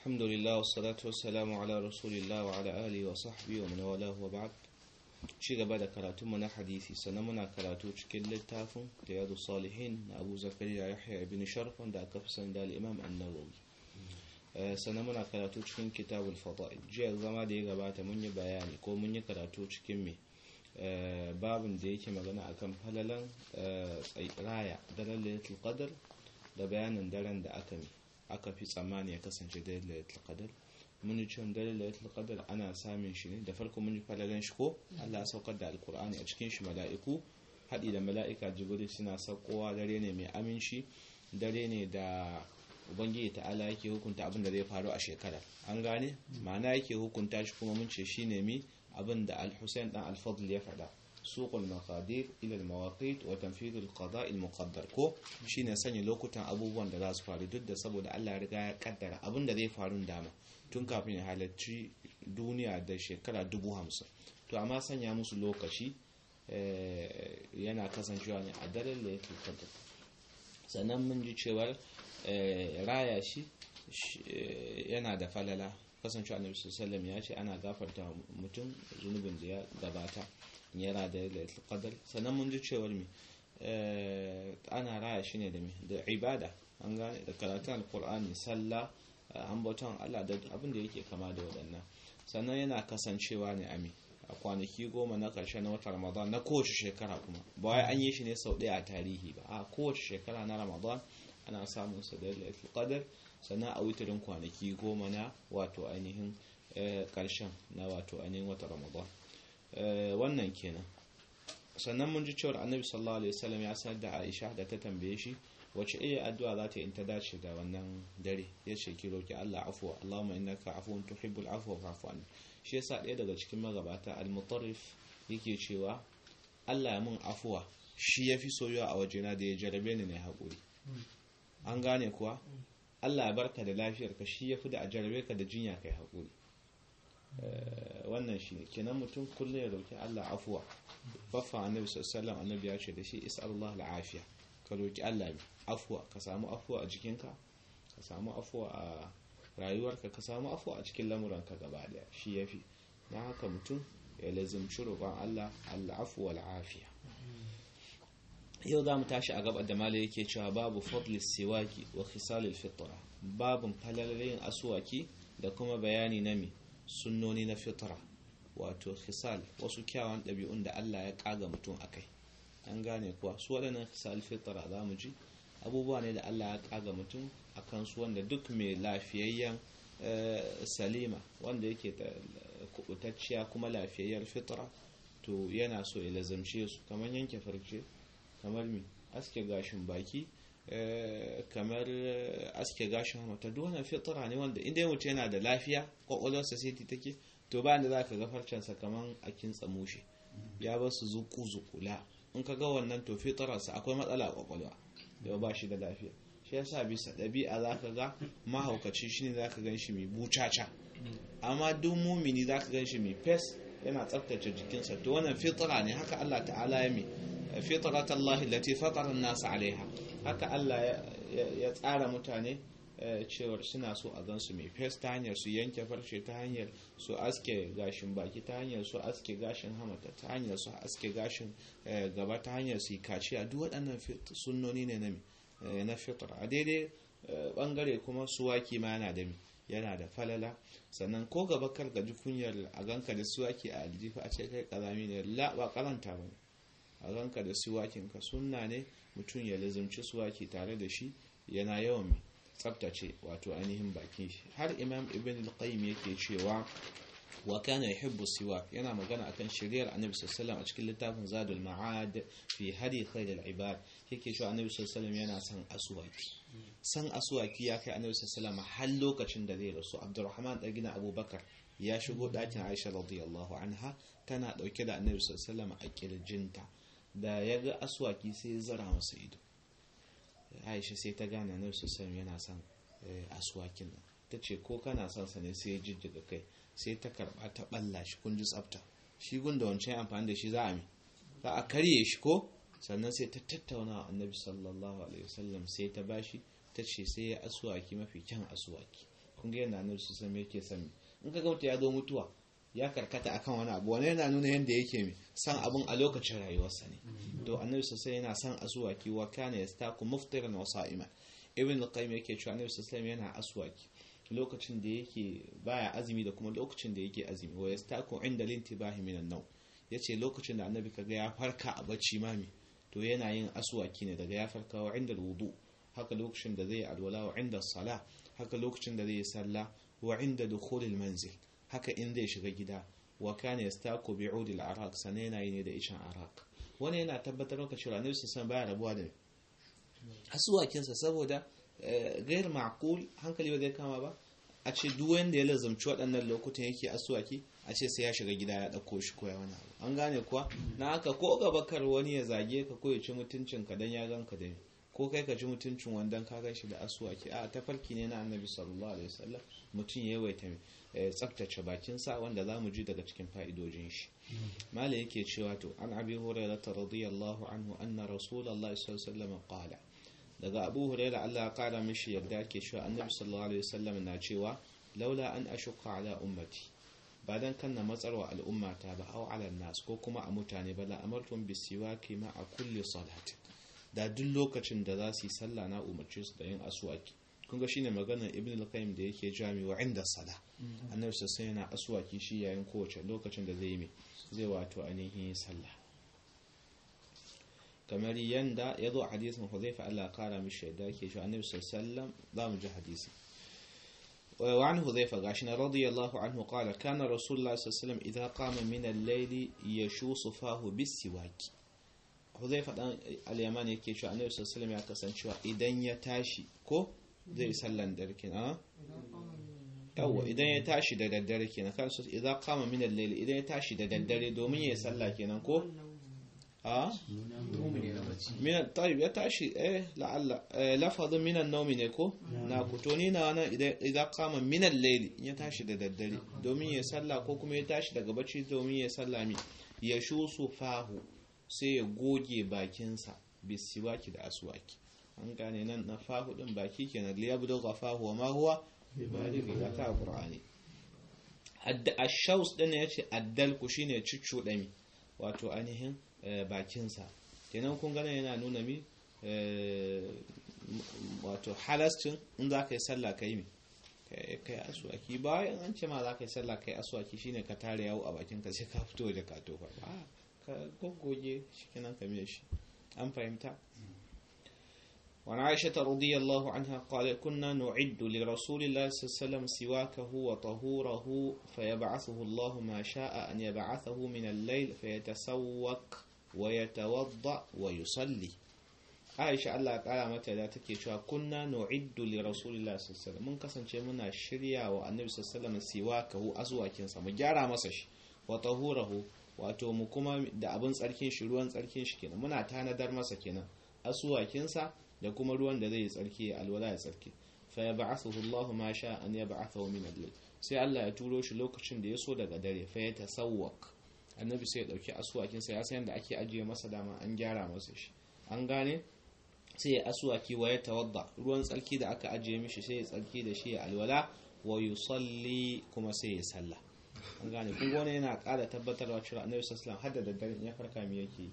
الحمد لله والصلاة والسلام على رسول الله وعلى آله وصحبه ومن والاه وبعد ci gaba da karatunmu na hadisi sannan muna karatu cikin littafin riyadu salihin na abu zakariya yahya ibn sharf wanda aka fi sani da al-imam an-nawawi sannan muna karatu cikin kitabul fada'il jiya zama da ya gabata mun yi bayani ko mun yi karatu cikin me babin da yake magana akan falalan raya daren lailatul qadr da bayanin daren da aka fi tsammani ya kasance da lailatul qadr mun yi cewa daren lailatul qadr ana samun shi ne da farko mun yi falalan shi ko Allah ya saukar da alqur'ani a cikin shi mala'iku haɗi da mala'ika jibril suna saukowa dare ne mai aminci dare ne da ubangiji ta'ala yake hukunta abin da zai faru a shekarar an gane ma'ana yake hukunta shi kuma mun ce shine mi abin da al-Husayn dan al-Fadl ya faɗa suqul maqadir ila al-mawaqit wa tanfidh al-qada' al-muqaddar ko shine sanya lokutan abubuwan da za su faru duk da saboda Allah ya riga ya kaddara abin da zai faru dama tun kafin ya halarci duniya da shekara 50,000 to amma sanya musu lokaci yana kasancewa ne a daren da yake qadr sannan mun ji cewar raya shi yana da falala kasancewa annabi sallallahu alaihi wasallam ya ce ana gafarta mutum zunubin da ya gabata yana da lailatul qadr sannan mun ji cewar ana raya shi ne da ibada an gane da karatun alqur'ani sallah ambaton Allah da abin da yake kama da waɗannan sannan yana kasancewa ne a kwanaki 10 na ƙarshe na watan Ramadan na kowace shekara kuma ba wai an yi shi ne sau ɗaya a tarihi ba a kowace shekara na Ramadan ana samun sa da lailatul qadr sannan a wutarin kwanaki 10 na wato ainihin ƙarshen na wato ainihin watan Ramadan wannan kenan sannan mun ji cewa Annabi sallallahu alaihi wasallam ya sanar da Aisha da ta tambaye shi wace iya addu'a za ta yi in ta dace da wannan dare ya ce ki roki Allah afwa Allahumma innaka afuwun tuhibbul afwa fa'fu anni shi yasa ɗaya daga cikin magabata al-Mutarrif yake cewa Allah ya mun afuwa shi yafi soyuwa a wajena da ya jarabe ni ne hakuri an gane kuwa Allah ya barka da lafiyarka shi yafi da a jarabe ka da jinya kai hakuri wannan shine kenan mutum kullum ya roki Allah afuwa baffa annabi sallallahu alaihi wasallam annabi ya ce da shi is'alullah al-afiya ka roki Allah afuwa ka samu afuwa a jikinka ka samu afuwa a rayuwarka ka samu afuwa a cikin lamuranka gaba daya shi yafi dan haka mutum ya lazimci roƙon Allah al-afwa wal-afiya yau zamu tashi a gaba da malai yake cewa babu fadlis siwaki wa khisalil fitra babun falalin aswaki da kuma bayani na sunnoni na fitra wato khisal wasu kyawun ɗabi'un da Allah ya kaga mutum akai an gane kuwa su waɗannan khisal fitra zamu ji abubuwa ne da Allah ya kaga mutum akan su wanda duk mai lafiyayyen salima wanda yake da kubutacciya kuma lafiyayyar fitra to yana so ya lazamce su kamar yanke farce kamar aske gashin baki kamar aske gashin hamata duk wannan fitra ne wanda inda mutum yana da lafiya kwakwalwarsa sai take to bayan da zaka ga farcensa kaman a kintsa mushe ya ba su zuku-zukula in ka ga wannan to fitrarsa akwai matsala a kwakwalwa da ba shi da lafiya shi yasa bisa ɗabi'a zaka ga mahaukaci shine zaka gan shi mai bucaca amma duk mumini zaka gan shi mai fes yana tsaftace jikinsa to wannan fitra ne haka Allah ta'ala ya fitratallahi allati fatara an-nas 'alayha haka Allah ya tsara mutane cewar suna so a gansu mai fes ta hanyar su yanke farce ta hanyar su aske gashin baki ta hanyar su aske gashin hamata ta hanyar su aske gashin gaba ta hanyar su yi kaciya duk waɗannan sunnoni ne na fitra a daidai bangare kuma suwaki ma yana da falala sannan ko gaba kar ga kunyar a ganka da suwaki a aljifa a ce kai kazami ne la ba karanta ba a ganka da suwakin ka sunna ne mutum ya lazumci suwaki tare da shi yana yawan tsabtace wato ainihin bakin shi har imam ibn al-qayyim yake cewa wa kana yuhibbu siwak yana magana akan shari'ar annabi sallallahu alaihi wasallam a cikin littafin zadul ma'ad fi hadi khairil ibad yake cewa annabi sallallahu alaihi wasallam yana san aswaki ya kai annabi sallallahu alaihi wasallam har lokacin da zai rasu abdurrahman dan gina abubakar ya shigo dakin aisha radiyallahu anha tana dauke da annabi sallallahu alaihi wasallam a kirjinta da yaga aswaki sai ya zara masa ido aisha sai ta gane annabi sallallahu yana son aswakin nan tace ko kana son sa ne sai ya jijjiga kai sai ta karba ta balla shi kun ji tsafta shi gunda wancan amfani da shi za a karye shi ko sannan sai ta tattauna annabi sallallahu alaihi wasallam sai ta bashi tace sai ya aswaki mafi kyan aswaki kun ga yanda annabi sallallahu alaihi yake son in ka ga mutum ya zo mutuwa ya karkata akan wani abu wani yana nuna yanda yake mi san abun a lokacin rayuwarsa ne to annabi sallallahu yana son aswaki wa kana yastaku muftiran wa sa'iman ibn al-qayyim yake cewa annabi sallallahu yana aswaki lokacin da yake baya azumi da kuma lokacin da yake azumi wa yastaku inda lintibahi minan naw yace lokacin da annabi kaga ya farka a bacci mami to yana yin aswaki ne daga ya farka wa inda wudu haka lokacin da zai alwala wa inda sala haka lokacin da zai sallah wa inda dukhulil manzil haka in zai shiga gida wa kana yastaku bi'ud al-araq sannan yana yi ne da ishan araq wani yana tabbatar maka cewa annabi sallallahu baya rabuwa da aswakinsa saboda gair ma'qul hankali ba zai kama ba a ce duk wanda ya lazumci waɗannan lokutan yake aswaki a ce sai ya shiga gida ya ɗauko shi koya wani abu an gane kuwa na haka ko gabakar wani ya zage ka ko ya ci mutuncin ka dan ya ganka da ko kai ka ci mutuncin wandan ka gan shi da aswaki a tafarki ne na annabi sallallahu alaihi wasallam mutum ya yawaita tsaftace bakinsa wanda za mu ji daga cikin fa'idojin shi mala yake cewa to an abi hurairah radiyallahu anhu anna rasulullahi sallallahu alaihi wasallam qala daga abu hurairah Allah ya kara mishi yadda ke cewa annabi sallallahu alaihi wasallam na cewa laula an ashqa ala ummati ba dan kan na matsarwa al'ummata ba au ala nas ko kuma a mutane ba la amartum bisiwaki ma a kulli salati da duk lokacin da za su yi sallah na umarce su da yin aswaki kun ga shine maganar ibn al-qayyim da yake jami wa inda sala annabi sai yana aswaki shi yayin kowace lokacin da zai yi zai wato ainihin sallah kamar yanda yazo a hadisin Hudhayfa Allah kara mishi yadda yake shi annabi sallallahu alaihi wasallam za mu ji hadisi وعن حذيفة غاشنا رضي الله عنه قال كان رسول الله صلى الله عليه وسلم إذا قام من الليل يشوص فاه بالسواك حذيفة اليماني yake cewa annabi sallallahu alaihi wasallam ya kasance idan ya tashi ko zai sallan dare kenan yawa idan ya tashi da daddare kenan kan su idan qama min al-layl idan ya tashi da daddare domin ya salla kenan ko من طيب يتعشي لعل لفظ من النوم نيكو ناكوتوني نانا اذا قام من الليل يتعشي da daddare domin ya salla ko kuma ya tashi daga bacci domin ya salla mi ya shusu fahu sai ya goge bakinsa bisiwaki da aswaki an gane nan na fahu din baki kenan liyabdu ghafahu wa ma huwa bibalighi ta qur'ani ash-shaws din yace addalku shine cuccudami wato ainihin bakinsa kenan kun gane yana nuna mi wato halascin in za ka yi sallah ka yi mi ka yi aswaki bayan an ce ma za ka yi sallah ka yi aswaki shine ka tare yawo a bakinka sai ka fito waje ka tofa ka goggoge shi kenan ka miye shi an fahimta وعن عائشة رضي الله عنها قال كنا نعد لرسول الله صلى الله عليه وسلم سواكه وطهوره فيبعثه الله ما شاء أن يبعثه من الليل فيتسوك ويتوضأ ويصلي عائشة الله قال متى لا تكيشوا كنا نعد لرسول الله صلى الله عليه وسلم من كسن منا شريعة والنبي صلى الله عليه وسلم سواكه أزواكينسا مجارة مسش وطهوره wato mu kuma da abin tsarkin shi ruwan tsarkin shi kenan muna tanadar masa kenan asuwakinsa da kuma ruwan da zai tsarki alwala ya tsarki fa yab'athuhu Allahu ma sha an yab'athahu min al-layl sai Allah ya turo shi lokacin da ya so daga dare fa ya tasawwak annabi sai ya dauki asuwakinsa ya san da ake ajiye masa dama an gyara masa shi an gane sai ya asuwaki wa ya tawadda ruwan tsarki da aka ajiye mishi sai ya tsarki da shi ya alwala wa yusalli kuma sai ya salla an gane kun gone yana ƙara tabbatarwa cewa annabi sallallahu alaihi wasallam hadda da dare ya farka mi yake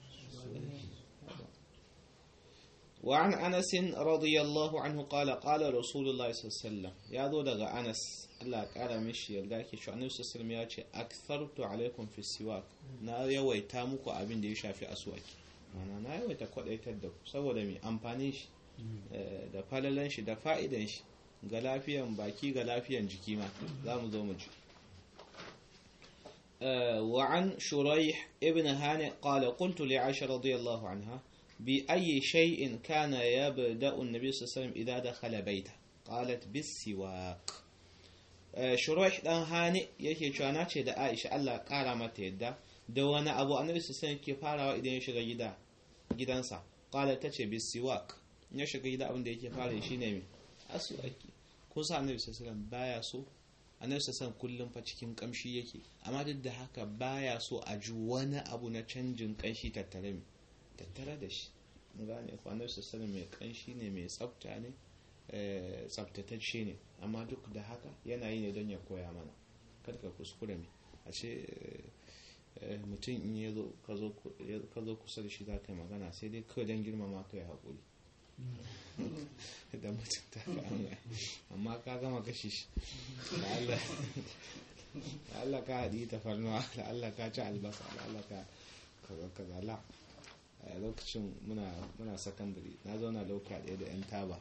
وعن أنس رضي الله عنه قال قال رسول الله صلى الله عليه وسلم يا ذو دغ أنس الله قال مشي يلقاك شو النبي صلى الله عليه وسلم يا شيء أكثرت عليكم في السواك na yawaita muku abin da ya shafi aswaki mana na yawaita kwadaitar da ku saboda mai amfanin shi da falalan shi da fa'idan shi ga lafiyan baki ga lafiyan jiki ma zamu zo mu ji وعن شريح ابن هانئ قال قلت لعائشة رضي الله عنها بأي شيء كان يبدأ النبي صلى الله عليه وسلم إذا دخل بيته قالت بالسواك شريح دان هانئ yake cewa nace da Aisha Allah kara mata yadda da wani abu annabi sallallahu alaihi wasallam ke farawa idan ya shiga gidansa qala tace bisiwak ya shiga gida abin da yake fara shine me aswaki ko sa annabi sallallahu alaihi wasallam baya so annabi sallallahu kullum fa cikin kamshi yake amma duk da haka baya so a ji wani abu na canjin kanshi tattare da shi gane ko annabi sallallahu mai kanshi ne mai tsafta ne tsaftatacce ne, amma duk da haka yana yi ne don ya koya mana. Karka kuskure mai a ce mutum in ya zo ka zo kusa da shi za ka yi magana sai dai kawai don girmama ka yi haƙuri da mutum ta ka amma ka gama kashi shi da Allah ka haɗi tafarnuwa, da Allah ka ci albasa, da Allah ka zala. A lokacin muna sakandare na zauna lauka ɗaya da 'yan taba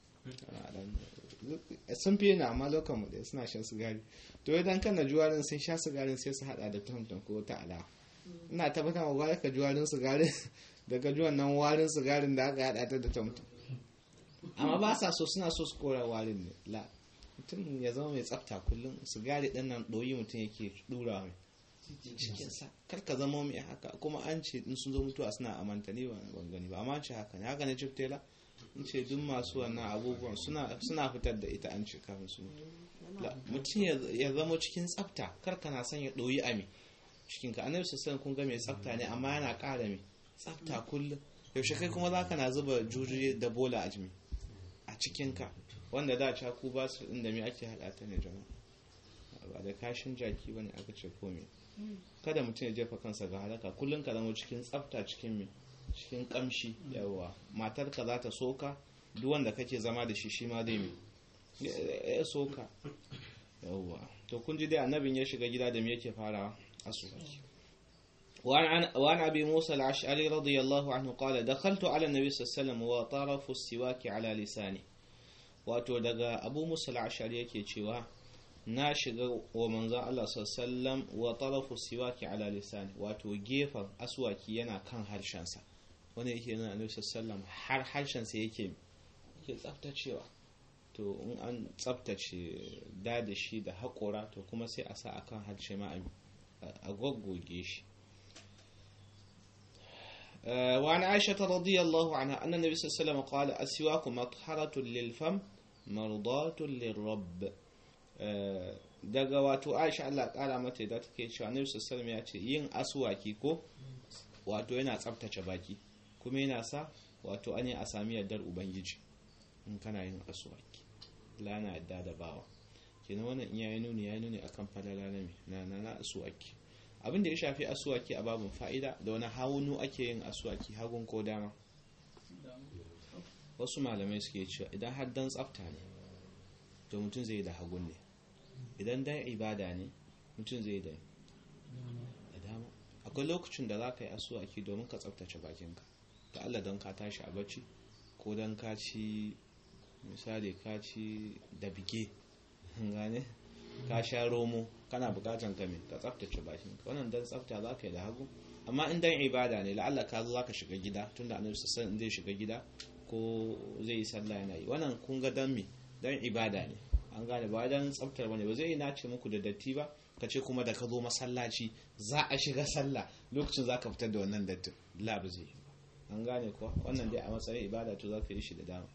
sun fi yana, amma lokacin mu ɗaya suna shan sigari. To idan kana juwarin sun sha sigarin sai su hada da tamtam ko ta ala. Ina tabbatar wa ka juwarin sigarin daga juwan nan warin sigarin da aka hada ta da tamtam. Amma ba sa so, suna so su kora warin ne. La mutum ya zama mai tsafta kullum. Sigari ɗin nan ɗoyi mutum yake ɗura mai cikinsa. Kar ka zama mai haka. Kuma an ce in sun zo mutuwa suna amanta ne ban gani ba, amma an ce haka ne. Haka ne Chief Taylor? In ce duk masu wannan abubuwan suna fitar da ita, an ce kafin su mutu. Mutum ya zama cikin tsafta. Kar kana son ya ɗoyi a mai cikinka. Annabi sassan kun ga mai tsafta ne, amma yana ƙara mai tsafta kullum. Yaushe kai kuma za ka na zuba jujuye da bola a jimi a cikinka, wanda da caku ba su inda mai ake haɗa ta ne jama'a, ba da kashin jaki bane aka ce komai. Kada mutum ya jefa kansa ga halaka. Kullum ka zama cikin tsafta, cikin kamshi. Yawa matarka za ta soka, duk wanda kake zama da shi ma zai ya soka. Yawa to kun ji dai annabin ya shiga gida da me yake farawa? Asuwaki. وعن أبي موسى الأشعري رضي الله عنه قال دخلت على النبي صلى الله عليه وسلم وطرف السواك على لساني. wato daga Abu Musa al-Ash'ari yake cewa na shiga wa manzon Allah sallallahu alaihi wasallam wa tarafu siwaki ala lisani, wato gefen aswaki yana kan harshensa. Wanda yake nuna Annabi sallallahu alaihi wasallam har harshensa yake tsaftacewa. To in an tsaftace da shi da haƙora, to kuma sai a sa akan harshe ma a goggoge shi. وعن عائشة رضي الله عنها أن النبي صلى الله عليه وسلم قال السواك مطهرة للفم مرضاة للرب. daga wato Aisha Allah kara mata da take cewa Annabi sallallahu alaihi wasallam ya ce yin aswaki ko wato yana tsaftace baki, kuma yana sa wato an yi a sami yardar ubangiji in kana yin aswaki. La na yadda da bawa kenan. Wannan in yayi nuni akan falala na aswaki. Abin da ya shafi aswaki a babun fa'ida, da wani haunu ake yin aswaki, hagun ko dama. Wasu malamai suke cewa idan har dan tsafta ne to mutum zai da hagun ne, idan dan ibada ne mutum zai da dama. Akwai lokacin da za ka yi aswaki domin ka tsaftace bakinka, ta Allah don ka tashi a bacci, ko don ka ci misali ka ci da bige gane, ka sha romo, kana bukatan ka tsaftace bakinka. Wannan dan tsafta za ka yi da hagu. Amma in dan ibada ne, la'alla ka zo za ka shiga gida, tunda Annabi sallallahu alaihi wasallam zai shiga gida ko zai yi sallah yana yi. Wannan kun ga dan ibada ne, an gane, ba dan tsaftar bane. Ba zai yi nace muku da datti ba ka ce kuma da ka zo masallaci za a shiga sallah lokacin za ka fitar da wannan dattin. La ba zai yi, an gane kuwa. Wannan dai a matsayin ibada to za ka yi shi da dama.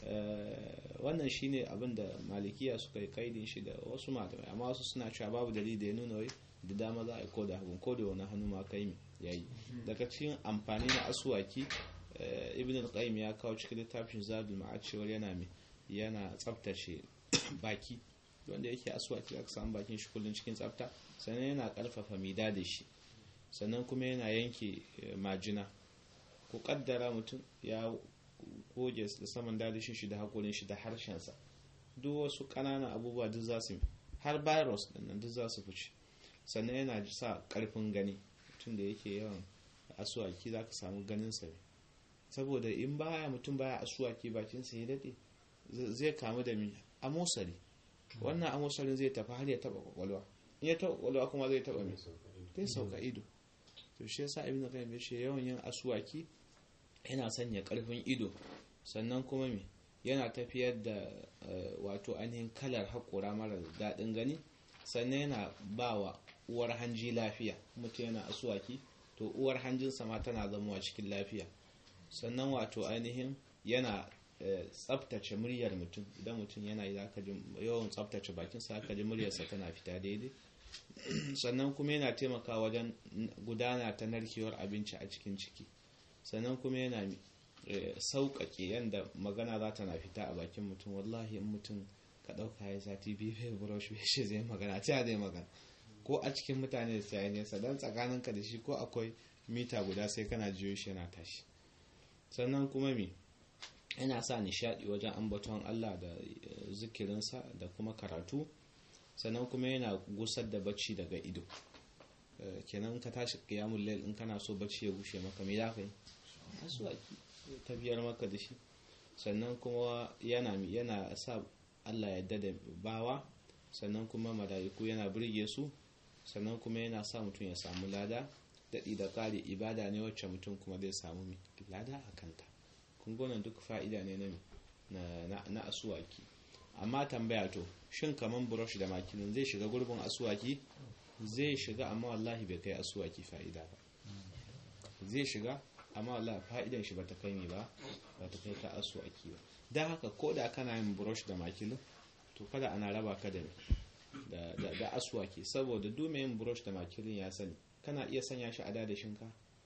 Wannan shine abin da malikiya suka yi kaidin shi da wasu malamai, amma wasu suna cewa babu dalili da ya nuna wai da dama za a yi ko da hagun, ko da wani hannu ma kai yayi. Daga cikin amfani na aswaki, Ibn al-Qayyim ya kawo cikin littafin Zadul Ma'ad cewa yana tsaftace baki. Wanda yake aswaki aka samu bakin shi kullun cikin tsafta, sannan yana karfafa mida da shi, sannan kuma yana yanke majina. Ko kaddara mutum ya goge da saman dadishin shi da hakorin shi da harshensa, duk wasu ƙananan abubuwa duk za su, har virus din nan duk za su fice. Sannan yana sa ƙarfin gani. Mutum da yake yawan aswaki za ka samu ganin sa, saboda in mutum baya aswaki bakin sa ya dade zai kamu da amosari. Wannan amosarin zai tafi har ya taba kwakwalwa, in ya taba kwakwalwa kuma zai taba zai sauka ido. To shi yasa Ibn Qayyim ya ce yawan yin aswaki yana sanya ƙarfin ido, sannan kuma yana tafiyar da wato ainihin kalar haƙora mara daɗin gani, sannan yana ba wa uwar hanji lafiya. Mutum yana aswaki to uwar hanjinsa ma tana zamowa cikin lafiya. Sannan wato ainihin yana tsaftace muryar mutum. Idan mutum yana yi zaka ji yawan tsaftace bakinsa, aka ji muryarsa tana fita daidai. Sannan kuma yana taimakawa wajen gudana ta narkewar abinci a cikin ciki. Sannan kuma yana sauƙaƙe yadda magana za ta na fita a bakin mutum. Wallahi in mutum ka ɗauka ya sati biyu bai brush bai shi zai magana ta zai magana, ko a cikin mutane da sai nesa don tsakaninka da shi ko akwai mita guda sai kana jiyo shi yana tashi. Sannan kuma yana sa nishaɗi wajen ambaton Allah da zikirinsa da kuma karatu. Sannan kuma yana gusar da bacci daga ido. Kenan ka tashi qiyamul layl in kana so bacci ya gushe maka me zaka yi? Aswaki ta biyar maka da shi. Sannan kuma yana sa Allah ya yarda da bawa. Sannan kuma mala'iku yana burge su. Sannan kuma yana sa mutum ya samu lada. Daɗi da ƙari ibada ne wacce mutum kuma zai samu lada a kanta. Kun gonan duk fa'ida ne na aswaki. Amma tambaya to, shin kaman brush da makilin zai shiga gurbin aswaki? Zai shiga, amma wallahi bai kai aswaki fa'ida ba. Zai shiga, amma wallahi fa'idan shi bata kai ba ta kai ta aswaki ba. Dan haka ko da kana yin brush da makilin, to kada ana raba ka da aswaki, saboda duk mai yin brush da makilin ya sani kana iya sanya shi a dadashinka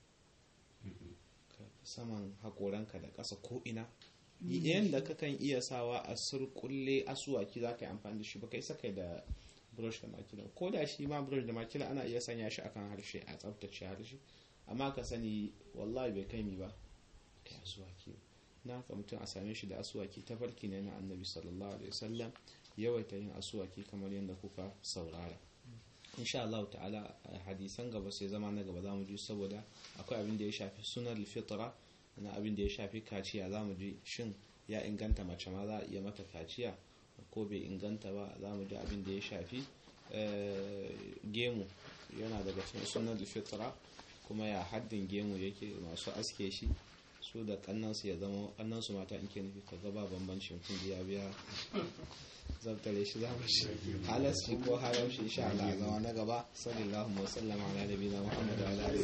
saman hakoranka da ƙasa ko ina. Yanda kakan iya sawa a surkulle aswaki za ka yi amfani da shi ba kai sakai da brush da makilin. Ko da shi ma brush da makilin ana iya sanya shi akan harshe a tsaftace harshe, amma ka sani wallahi bai kai ba kai aswaki. Na haka mutum a same shi da aswaki tafarki ne na Annabi sallallahu alaihi wasallam, yawaita yin aswaki kamar yadda kuka saurara. Insha Allah ta'ala hadisan gaba sai zama na gaba zamu ji, saboda akwai abin da ya shafi sunan fitra na abin da ya shafi kaciya. Zamu ji shin ya inganta mace ma za a iya mata kaciya ko bai inganta ba. Zamu ji abin da ya shafi gemu yana daga cikin sunan fitra, kuma ya haddin gemu yake, masu aske shi su da kannansu ya zama kannansu mata in ke nufi ka gaba bambancin kun biya zabtare shi za mu shi halas shi ko haram shi insha Allah zama na gaba. Sallallahu alaihi wa sallam ala nabiyina Muhammad wa ala